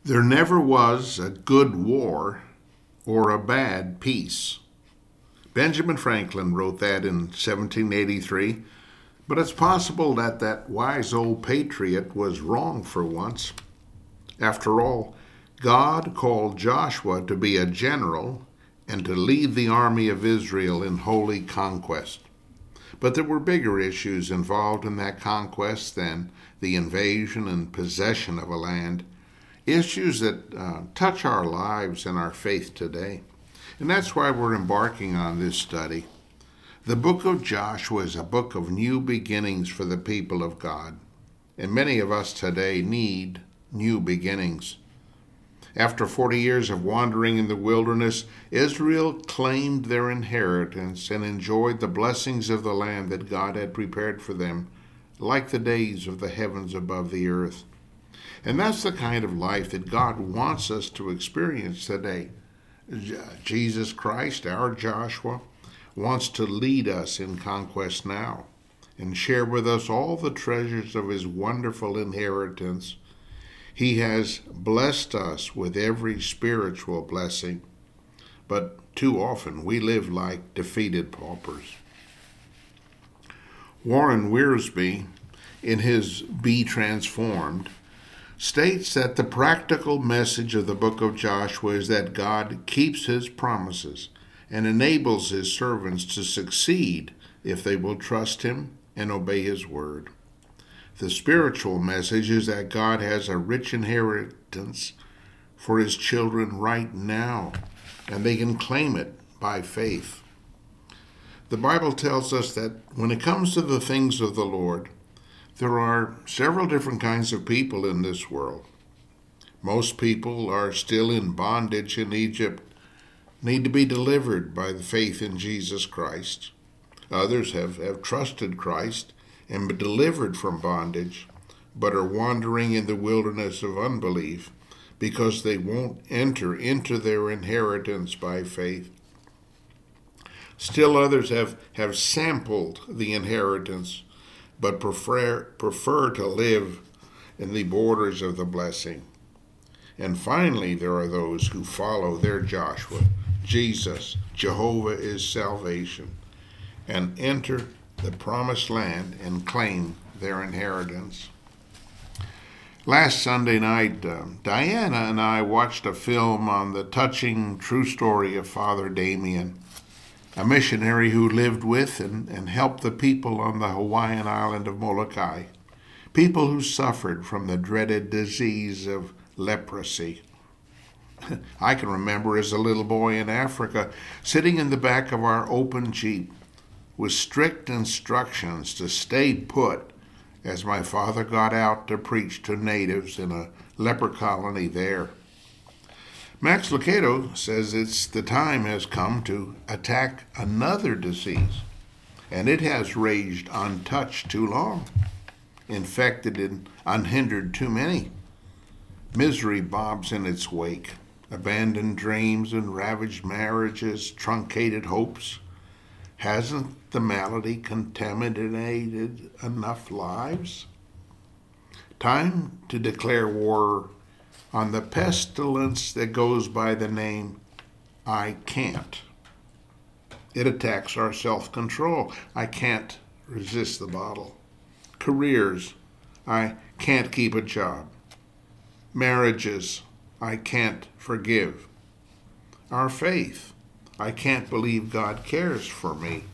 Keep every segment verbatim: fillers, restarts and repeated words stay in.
There never was a good war or a bad peace. Benjamin Franklin wrote that in seventeen eighty-three, but it's possible that that wise old patriot was wrong for once. After all, God called Joshua to be a general and to lead the army of Israel in holy conquest. But there were bigger issues involved in that conquest than the invasion and possession of a land. Issues that uh, touch our lives and our faith today. And that's why we're embarking on this study. The book of Joshua is a book of new beginnings for the people of God. And many of us today need new beginnings. After forty years of wandering in the wilderness, Israel claimed their inheritance and enjoyed the blessings of the land that God had prepared for them, like the days of the heavens above the earth. And that's the kind of life that God wants us to experience today. Jesus Christ, our Joshua, wants to lead us in conquest now and share with us all the treasures of his wonderful inheritance. He has blessed us with every spiritual blessing, but too often we live like defeated paupers. Warren Wiersbe, in his Be Transformed, states that the practical message of the book of Joshua is that God keeps his promises and enables his servants to succeed if they will trust him and obey his word. The spiritual message is that God has a rich inheritance for his children right now, and they can claim it by faith. The Bible tells us that when it comes to the things of the Lord, there are several different kinds of people in this world. Most people are still in bondage in Egypt, need to be delivered by the faith in Jesus Christ. Others have, have trusted Christ and been delivered from bondage, but are wandering in the wilderness of unbelief because they won't enter into their inheritance by faith. Still others have, have sampled the inheritance, but prefer, prefer to live in the borders of the blessing. And finally, there are those who follow their Joshua, Jesus, Jehovah is salvation, and enter the promised land and claim their inheritance. Last Sunday night, uh, Diana and I watched a film on the touching true story of Father Damien, a missionary who lived with and, and helped the people on the Hawaiian island of Molokai, people who suffered from the dreaded disease of leprosy. I can remember as a little boy in Africa sitting in the back of our open Jeep with strict instructions to stay put as my father got out to preach to natives in a leper colony there. Max Lucado says it's the time has come to attack another disease, and it has raged untouched too long, infected and unhindered too many. Misery bobs in its wake, abandoned dreams and ravaged marriages, truncated hopes. Hasn't the malady contaminated enough lives? Time to declare war on the pestilence that goes by the name I can't. It attacks our self-control. I can't resist the bottle. Careers, I can't keep a job. Marriages, I can't forgive. Our faith, I can't believe God cares for me.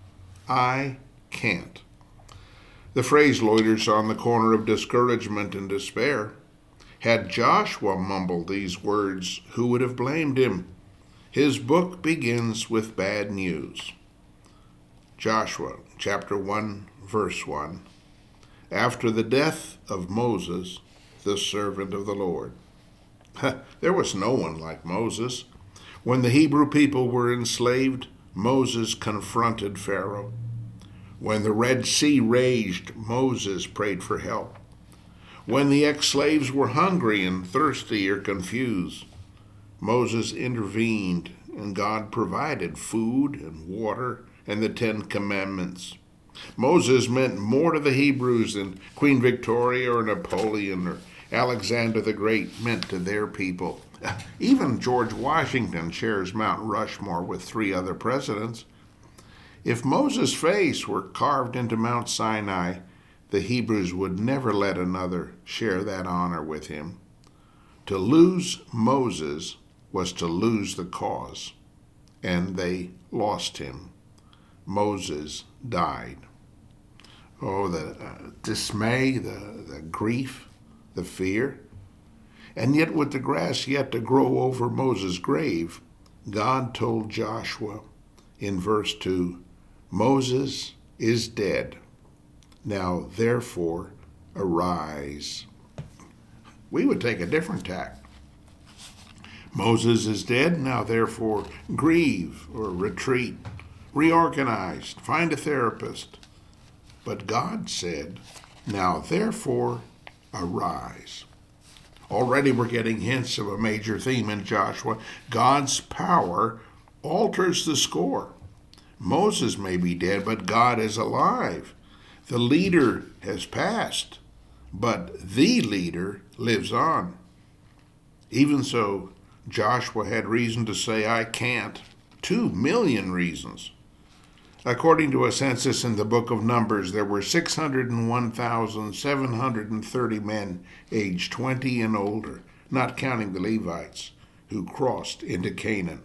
I can't. The phrase loiters on the corner of discouragement and despair. Had Joshua mumbled these words, who would have blamed him? His book begins with bad news. Joshua chapter one, verse one. After the death of Moses, the servant of the Lord. There was no one like Moses. When the Hebrew people were enslaved, Moses confronted Pharaoh. When the Red Sea raged, Moses prayed for help. When the ex-slaves were hungry and thirsty or confused, Moses intervened and God provided food and water and the Ten Commandments. Moses meant more to the Hebrews than Queen Victoria or Napoleon or Alexander the Great meant to their people. Even George Washington shares Mount Rushmore with three other presidents. If Moses' face were carved into Mount Sinai, the Hebrews would never let another share that honor with him. To lose Moses was to lose the cause, and they lost him. Moses died. Oh, the uh, dismay, the, the grief, the fear. And yet with the grass yet to grow over Moses' grave, God told Joshua in verse two, Moses is dead. Now therefore arise. We would take a different tack. Moses is dead, now therefore grieve or retreat, reorganize, find a therapist. But God said, now therefore arise. Already we're getting hints of a major theme in Joshua. God's power alters the score. Moses may be dead, but God is alive. The leader has passed, but the leader lives on. Even so, Joshua had reason to say, I can't. Two million reasons. According to a census in the book of Numbers, there were six hundred one thousand seven hundred thirty men aged twenty and older, not counting the Levites, who crossed into Canaan.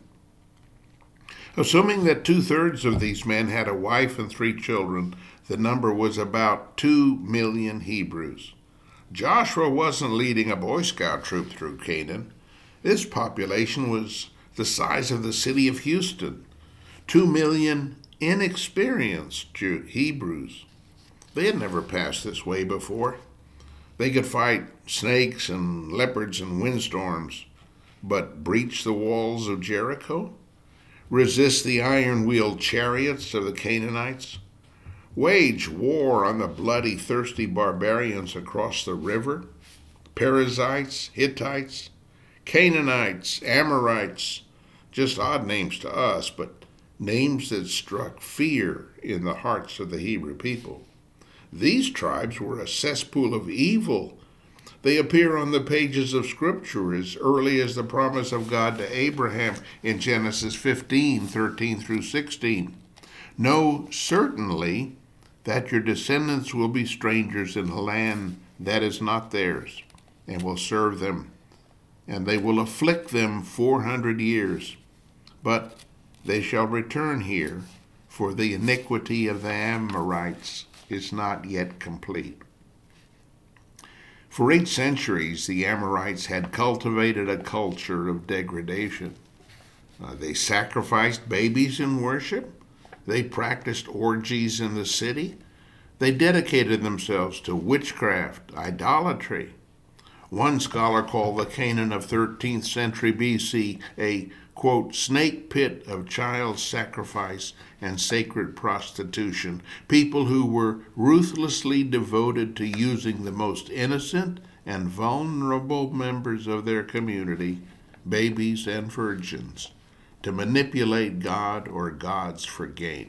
Assuming that two-thirds of these men had a wife and three children, the number was about two million Hebrews. Joshua wasn't leading a Boy Scout troop through Canaan. This population was the size of the city of Houston. Two million inexperienced Jew- Hebrews. They had never passed this way before. They could fight snakes and leopards and windstorms, but breach the walls of Jericho? Resist the iron-wheeled chariots of the Canaanites? Wage war on the bloody, thirsty barbarians across the river? Perizzites, Hittites, Canaanites, Amorites, just odd names to us, but names that struck fear in the hearts of the Hebrew people. These tribes were a cesspool of evil. They appear on the pages of Scripture as early as the promise of God to Abraham in Genesis fifteen, thirteen through sixteen. Know certainly that your descendants will be strangers in a land that is not theirs, and will serve them, and they will afflict them four hundred years. But they shall return here, for the iniquity of the Amorites is not yet complete. For eight centuries, the Amorites had cultivated a culture of degradation. Uh, they sacrificed babies in worship. They practiced orgies in the city. They dedicated themselves to witchcraft, idolatry. One scholar called the Canaan of thirteenth century B C a, quote, snake pit of child sacrifice and sacred prostitution, people who were ruthlessly devoted to using the most innocent and vulnerable members of their community, babies and virgins, to manipulate God or gods for gain.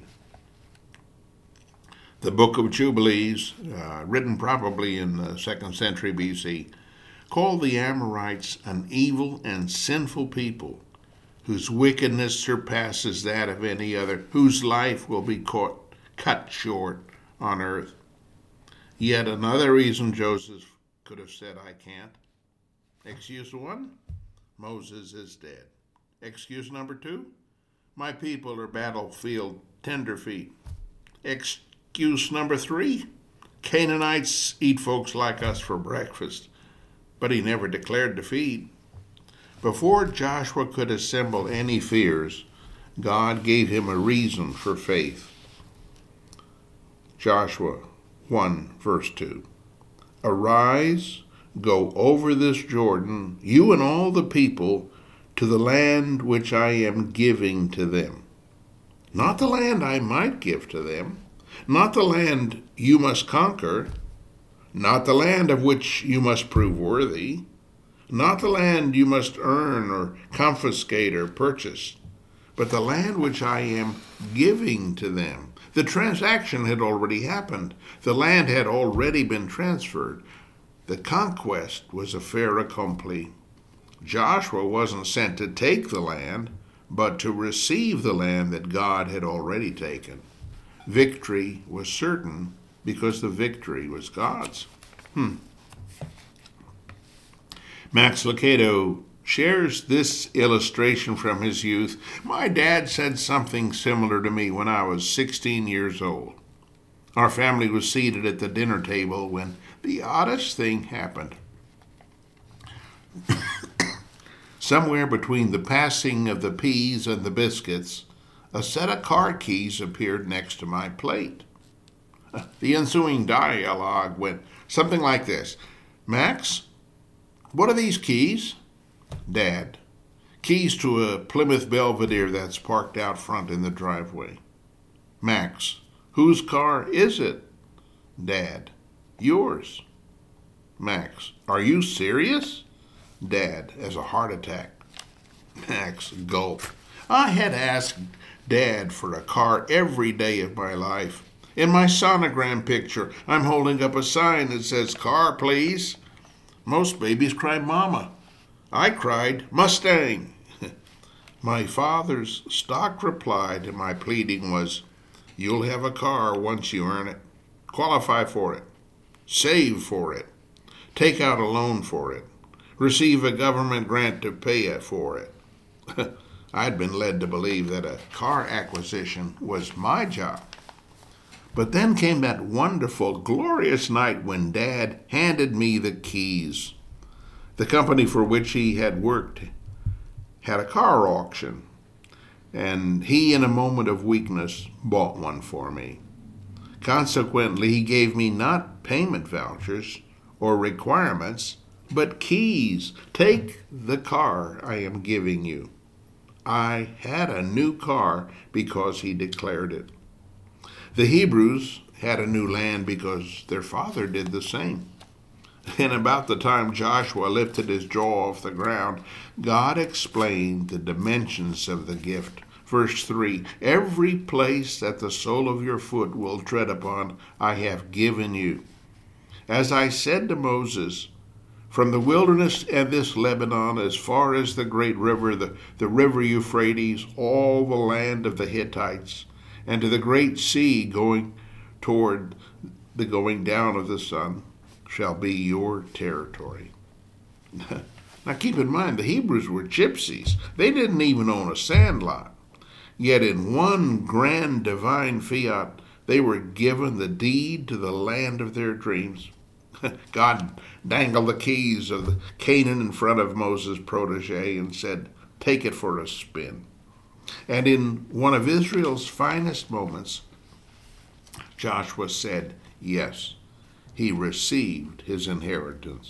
The Book of Jubilees, uh, written probably in the second century B C, called the Amorites an evil and sinful people whose wickedness surpasses that of any other, whose life will be caught, cut short on earth. Yet another reason Joseph could have said, I can't. Excuse one, Moses is dead. Excuse number two, my people are battlefield tenderfeet. Excuse number three, Canaanites eat folks like us for breakfast. But he never declared defeat. Before Joshua could assemble any fears, God gave him a reason for faith. Joshua one, verse two. Arise, go over this Jordan, you and all the people, to the land which I am giving to them. Not the land I might give to them, not the land you must conquer, not the land of which you must prove worthy, not the land you must earn or confiscate or purchase, but the land which I am giving to them. The transaction had already happened. The land had already been transferred. The conquest was a fait accompli. Joshua wasn't sent to take the land, but to receive the land that God had already taken. Victory was certain because the victory was God's. Hmm. Max Lucado shares this illustration from his youth. My dad said something similar to me when I was sixteen years old. Our family was seated at the dinner table when the oddest thing happened. Somewhere between the passing of the peas and the biscuits, a set of car keys appeared next to my plate. The ensuing dialogue went something like this. Max, what are these keys? Dad, keys to a Plymouth Belvedere that's parked out front in the driveway. Max, whose car is it? Dad, yours. Max, are you serious? Dad, as a heart attack. Max, gulp. I had asked Dad for a car every day of my life. In my sonogram picture, I'm holding up a sign that says, car, please. Most babies cry mama. I cried, Mustang. My father's stock reply to my pleading was, you'll have a car once you earn it. Qualify for it. Save for it. Take out a loan for it. Receive a government grant to pay for it. I'd been led to believe that a car acquisition was my job. But then came that wonderful, glorious night when Dad handed me the keys. The company for which he had worked had a car auction, and he, in a moment of weakness, bought one for me. Consequently, he gave me not payment vouchers or requirements, but keys. Take the car I am giving you. I had a new car because he declared it. The Hebrews had a new land because their father did the same. And about the time Joshua lifted his jaw off the ground, God explained the dimensions of the gift. Verse three, every place that the sole of your foot will tread upon, I have given you. As I said to Moses, from the wilderness and this Lebanon, as far as the great river, the, the river Euphrates, all the land of the Hittites, and to the great sea going toward the going down of the sun, shall be your territory. Now keep in mind, the Hebrews were gypsies. They didn't even own a sandlot. Yet in one grand divine fiat, they were given the deed to the land of their dreams. God dangled the keys of the Canaan in front of Moses' protege and said, take it for a spin. And in one of Israel's finest moments, Joshua said, yes, he received his inheritance.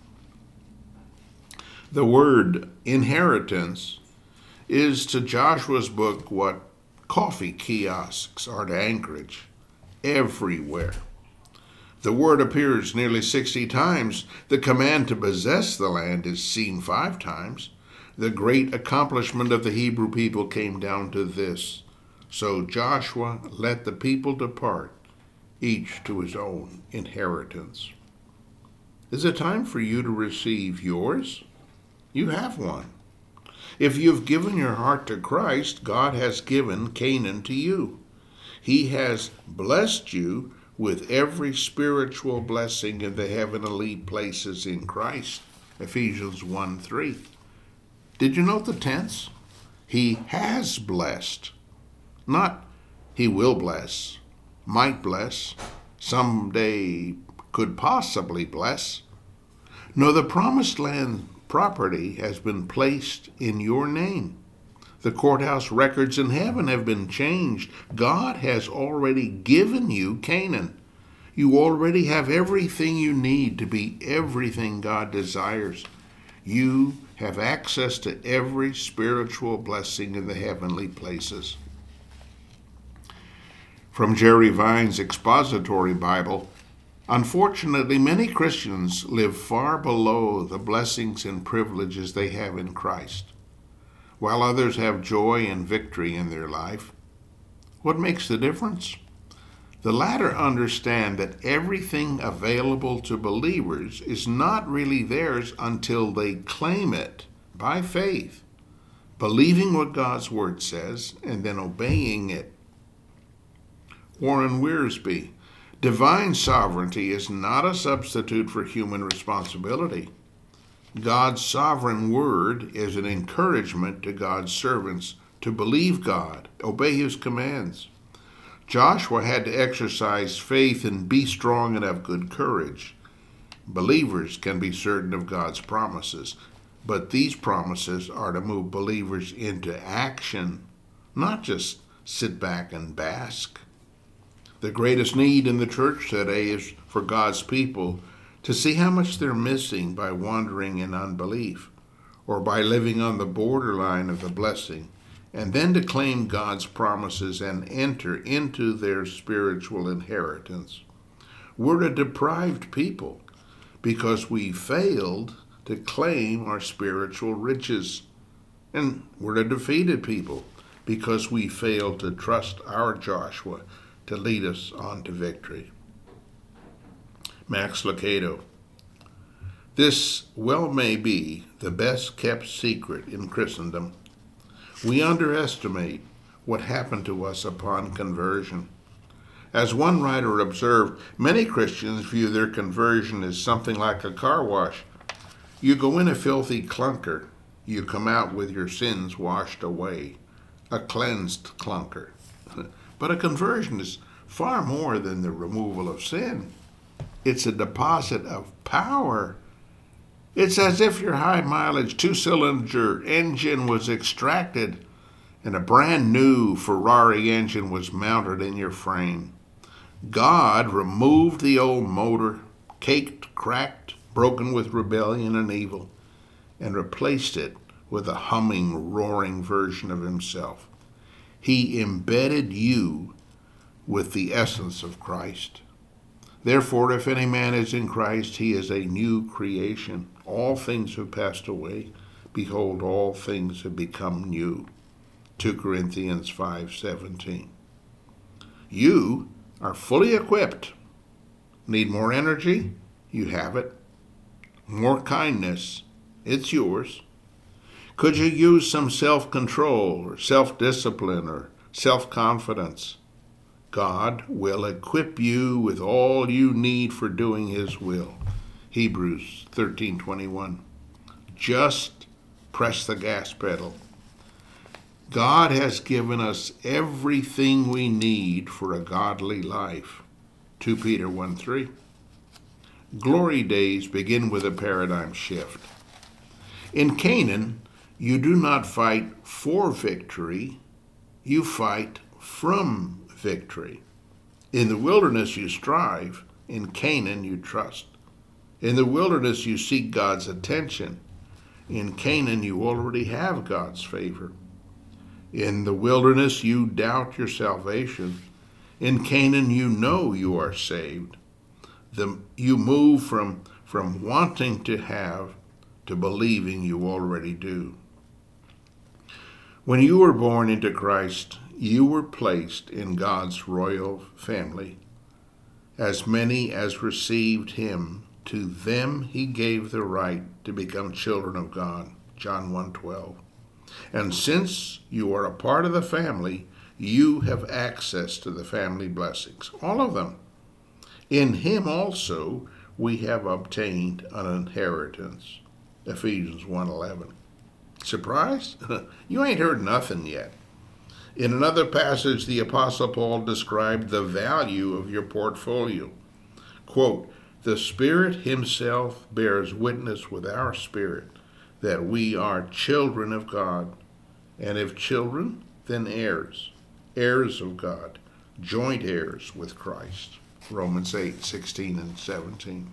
The word inheritance is to Joshua's book what coffee kiosks are to Anchorage, everywhere. The word appears nearly sixty times. The command to possess the land is seen five times. The great accomplishment of the Hebrew people came down to this. So Joshua let the people depart, each to his own inheritance. Is it time for you to receive yours? You have one. If you've given your heart to Christ, God has given Canaan to you. He has blessed you with every spiritual blessing in the heavenly places in Christ. Ephesians one three. Did you note the tense? He has blessed. Not he will bless, might bless, someday could possibly bless. No, the promised land property has been placed in your name. The courthouse records in heaven have been changed. God has already given you Canaan. You already have everything you need to be everything God desires. You have access to every spiritual blessing in the heavenly places. From Jerry Vine's Expository Bible, unfortunately, many Christians live far below the blessings and privileges they have in Christ, while others have joy and victory in their life. What makes the difference? The latter understand that everything available to believers is not really theirs until they claim it by faith, believing what God's Word says, and then obeying it. Warren Wiersbe, divine sovereignty is not a substitute for human responsibility. God's sovereign word is an encouragement to God's servants to believe God, obey His commands. Joshua had to exercise faith and be strong and have good courage. Believers can be certain of God's promises, but these promises are to move believers into action, not just sit back and bask. The greatest need in the church today is for God's people to see how much they're missing by wandering in unbelief or by living on the borderline of the blessing, and then to claim God's promises and enter into their spiritual inheritance. We're a deprived people because we failed to claim our spiritual riches. And we're a defeated people because we failed to trust our Joshua to lead us on to victory. Max Lucado. This well may be the best kept secret in Christendom. We underestimate what happened to us upon conversion. As one writer observed, many Christians view their conversion as something like a car wash. You go in a filthy clunker, you come out with your sins washed away, a cleansed clunker. But a conversion is far more than the removal of sin. It's a deposit of power. It's as if your high-mileage two-cylinder engine was extracted and a brand new Ferrari engine was mounted in your frame. God removed the old motor, caked, cracked, broken with rebellion and evil, and replaced it with a humming, roaring version of Himself. He embedded you with the essence of Christ. Therefore, if any man is in Christ, he is a new creation. All things have passed away. Behold, all things have become new. Second Corinthians five seventeen. You are fully equipped. Need more energy? You have it. More kindness? It's yours. Could you use some self-control or self-discipline or self-confidence? God will equip you with all you need for doing His will. Hebrews thirteen twenty-one. Just press the gas pedal. God has given us everything we need for a godly life. Second Peter one three. Glory days begin with a paradigm shift. In Canaan, you do not fight for victory, you fight from victory. In the wilderness you strive, in Canaan you trust. In the wilderness you seek God's attention, in Canaan you already have God's favor. In the wilderness you doubt your salvation, in Canaan you know you are saved. The, you move from, from wanting to have to believing you already do. When you were born into Christ, you were placed in God's royal family. As many as received Him, to them He gave the right to become children of God. John one twelve. And since you are a part of the family, you have access to the family blessings, all of them. In Him also we have obtained an inheritance. Ephesians one eleven. Surprised? You ain't heard nothing yet. In another passage, the Apostle Paul described the value of your portfolio. Quote, the Spirit Himself bears witness with our spirit that we are children of God, and if children, then heirs, heirs of God, joint heirs with Christ. Romans eight sixteen and seventeen.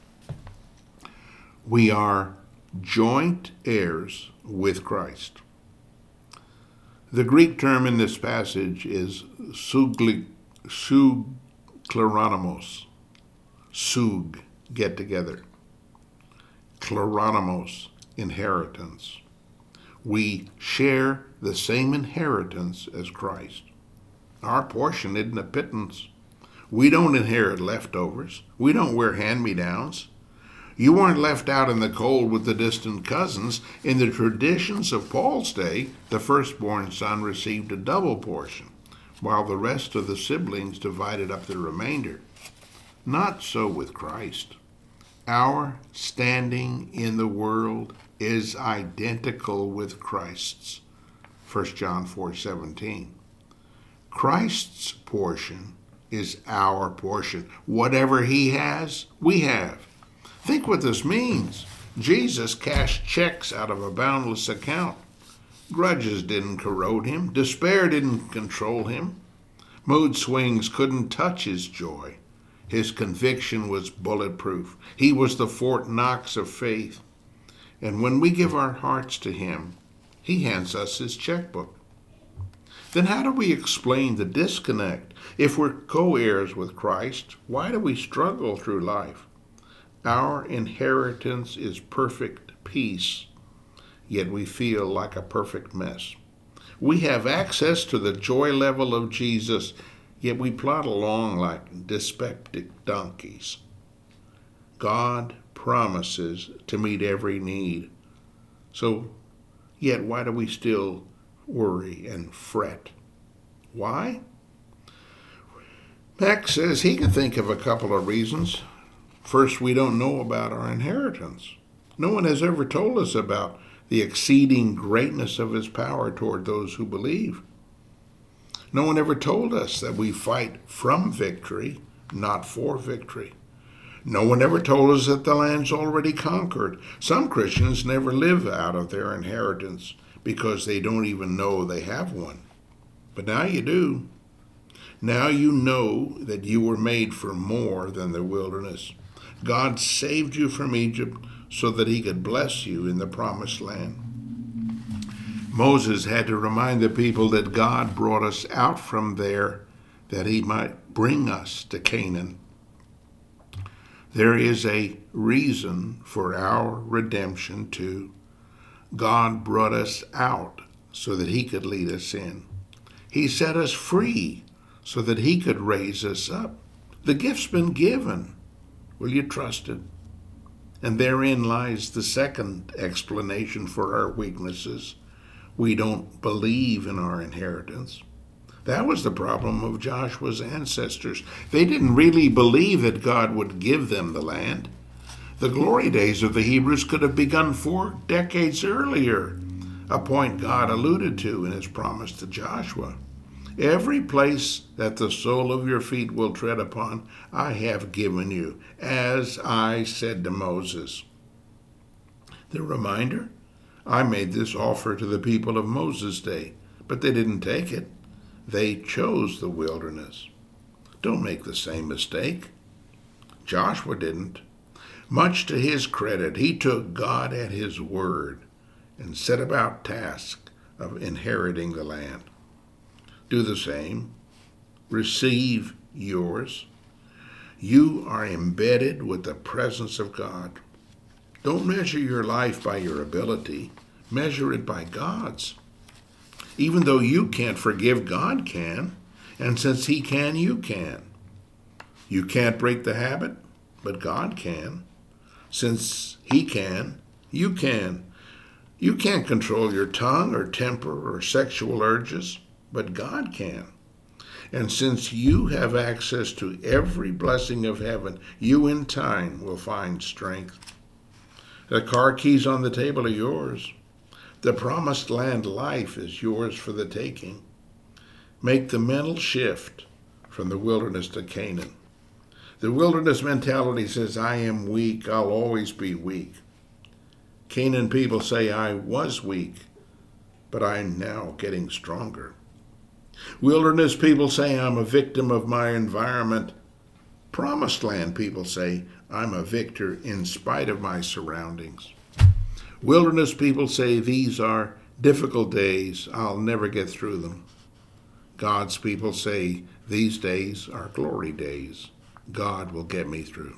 We are joint heirs with Christ. The Greek term in this passage is sugli, sugkleronimos. Sug, get together. Kleronimos, inheritance. We share the same inheritance as Christ. Our portion isn't a pittance. We don't inherit leftovers. We don't wear hand-me-downs. You weren't left out in the cold with the distant cousins. In the traditions of Paul's day, the firstborn son received a double portion, while the rest of the siblings divided up the remainder. Not so with Christ. Our standing in the world is identical with Christ's. First John four seventeen. Christ's portion is our portion. Whatever he has, we have. Think what this means. Jesus cashed checks out of a boundless account. Grudges didn't corrode him. Despair didn't control him. Mood swings couldn't touch his joy. His conviction was bulletproof. He was the Fort Knox of faith. And when we give our hearts to him, he hands us his checkbook. Then how do we explain the disconnect? If we're co-heirs with Christ, why do we struggle through life? Our inheritance is perfect peace, yet we feel like a perfect mess. We have access to the joy level of Jesus, yet we plod along like dyspeptic donkeys. God promises to meet every need. So, yet why do we still worry and fret? Why? Max says he can think of a couple of reasons. First, we don't know about our inheritance. No one has ever told us about the exceeding greatness of his power toward those who believe. No one ever told us that we fight from victory, not for victory. No one ever told us that the land's already conquered. Some Christians never live out of their inheritance because they don't even know they have one. But now you do. Now you know that you were made for more than the wilderness. God saved you from Egypt so that he could bless you in the promised land. Moses had to remind the people that God brought us out from there that he might bring us to Canaan. There is a reason for our redemption too. God brought us out so that he could lead us in. He set us free so that he could raise us up. The gift's been given. Will you trust it? And therein lies the second explanation for our weaknesses. We don't believe in our inheritance. That was the problem of Joshua's ancestors. They didn't really believe that God would give them the land. The glory days of the Hebrews could have begun four decades earlier, a point God alluded to in his promise to Joshua. Every place that the sole of your feet will tread upon, I have given you, as I said to Moses. The reminder? I made this offer to the people of Moses' day, but they didn't take it. They chose the wilderness. Don't make the same mistake. Joshua didn't. Much to his credit, he took God at his word and set about task of inheriting the land. Do the same. Receive yours. You are embedded with the presence of God. Don't measure your life by your ability. Measure it by God's. Even though you can't forgive, God can. And since he can, you can. You can't break the habit, but God can. Since he can, you can. You can't control your tongue or temper or sexual urges, but God can. And since you have access to every blessing of heaven, you in time will find strength. The car keys on the table are yours. The promised land life is yours for the taking. Make the mental shift from the wilderness to Canaan. The wilderness mentality says, I am weak, I'll always be weak. Canaan people say, I was weak, but I'm now getting stronger. Wilderness people say, I'm a victim of my environment. Promised land people say, I'm a victor in spite of my surroundings. Wilderness people say, these are difficult days, I'll never get through them. God's people say, these days are glory days. God will get me through.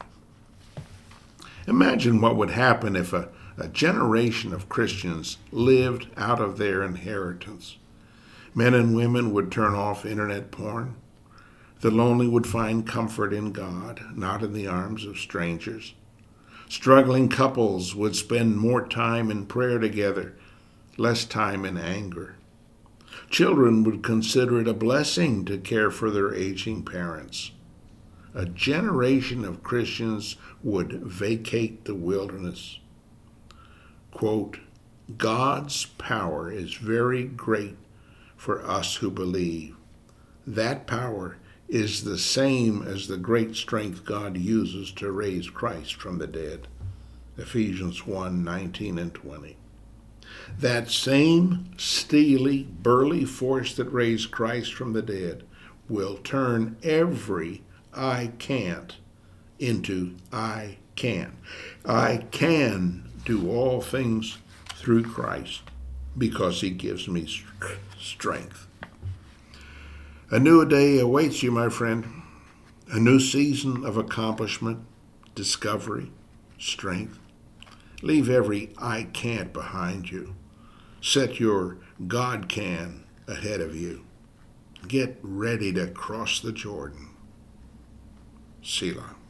Imagine what would happen if a, a generation of Christians lived out of their inheritance. Men and women would turn off internet porn. The lonely would find comfort in God, not in the arms of strangers. Struggling couples would spend more time in prayer together, less time in anger. Children would consider it a blessing to care for their aging parents. A generation of Christians would vacate the wilderness. Quote, God's power is very great for us who believe. That power is the same as the great strength God uses to raise Christ from the dead. Ephesians one, nineteen and twenty. That same steely, burly force that raised Christ from the dead will turn every I can't into I can. I can do all things through Christ because he gives me strength. A new day awaits you, my friend. A new season of accomplishment, discovery, strength. Leave every I can't behind you. Set your God can ahead of you. Get ready to cross the Jordan. Selah.